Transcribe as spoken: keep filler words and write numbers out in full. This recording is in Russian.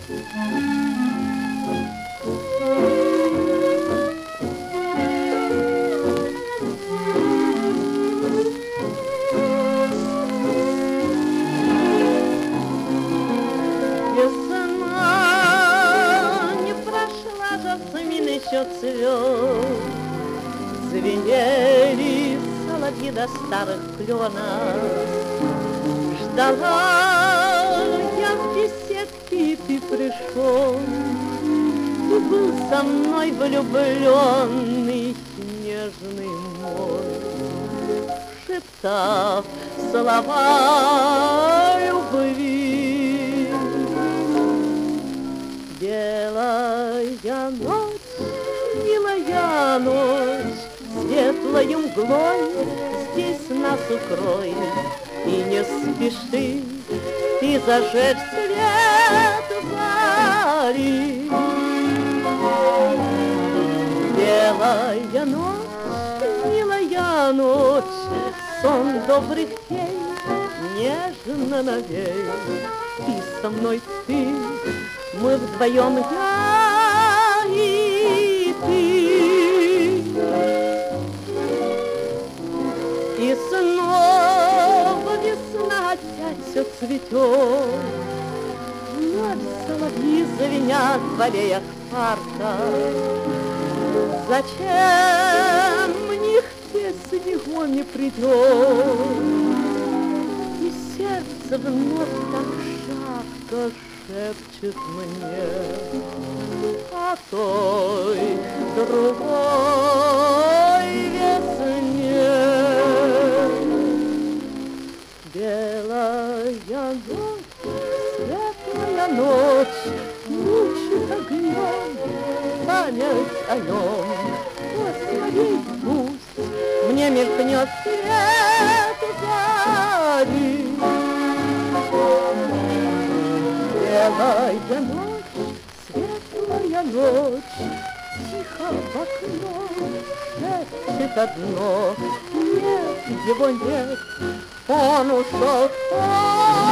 Еще цвет, звенели соловьи до старых кленов. Ждала я в беседке, и ты пришел, и был со мной влюбленный нежный мой, шептав слова любви. Белая ночь, милая ночь, светлою мглой здесь нас укроет, и не спеши ты зажечь свет зари. Белая ночь, милая ночь, сон добрых фей нежно навей, и со мной ты, мы вдвоем, я и ты. И снова весна опять все цветет, вновь соловьи звенят в аллеях парка. Зачем мне к песне он не придет, и сердце вновь так жарко шепчет мне о той другой весне. Белая ночь, светлая ночь, мучит огнем память о нем. Посмотри, пусть мне мелькнет свет зари. Белая ночь, светлая ночь, тихо в окно шепчет одно: нет, его нет, он ушел.